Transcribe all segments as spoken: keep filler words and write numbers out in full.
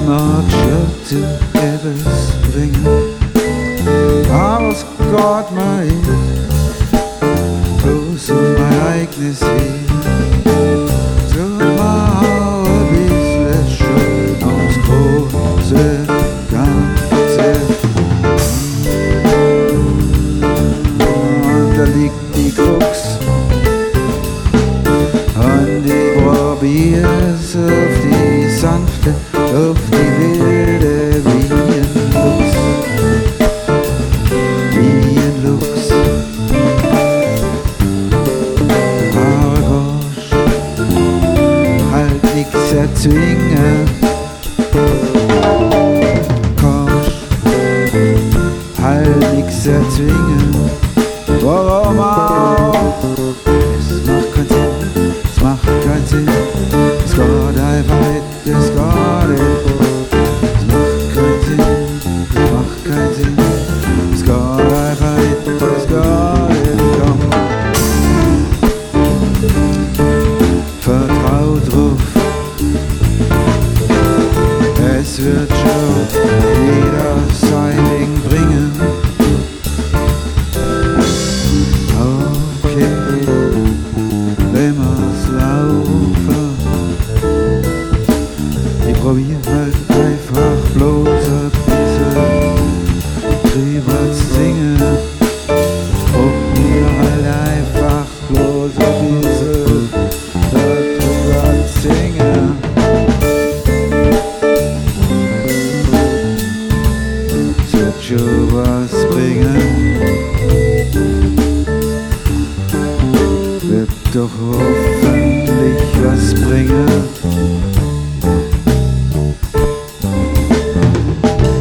mag Schritte etwas bringen, aber es geht mir bloß um mein eigenes Heer. Tut mir auch ein bisschen schön ums große Ganze. Und da liegt die Krux und ich probier's auf die sanfte, auf die wilde wie ein Luchs, wie ein Luchs. Aber gosh, halt nix erzwingen, gosh, halt nix erzwingen, warum auch? Es macht keinen Sinn, es macht keinen Sinn, es geht einfach nicht, es geht nicht. Es macht keinen Sinn, es macht keinen Sinn, es geht einfach nicht, es geht nicht, komm. Vertrau drauf, es wird schon jeder sein Ding bringen. Okay, wenn wir's laufen, ich probier halt einfach bloß ein bisschen drüber zu singen. Probier halt einfach bloß ein bisschen drüber zu singen. Es wird schon was bringen, wird doch hoffentlich was bringen.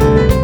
Tschüss.